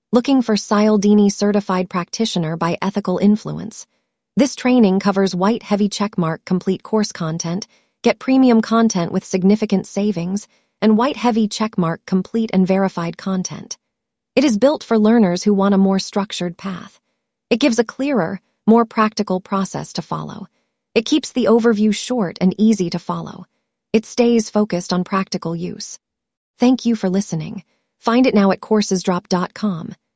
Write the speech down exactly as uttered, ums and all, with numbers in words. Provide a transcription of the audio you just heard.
Looking for Cialdini Certified Practitioner by Ethical Influence. This training covers white heavy checkmark complete course content, get premium content with significant savings, and white heavy checkmark complete and verified content. It is built for learners who want a more structured path. It gives a clearer, more practical process to follow. It keeps the overview short and easy to follow. It stays focused on practical use. Thank you for listening. Find it now at coursesdrop dot com.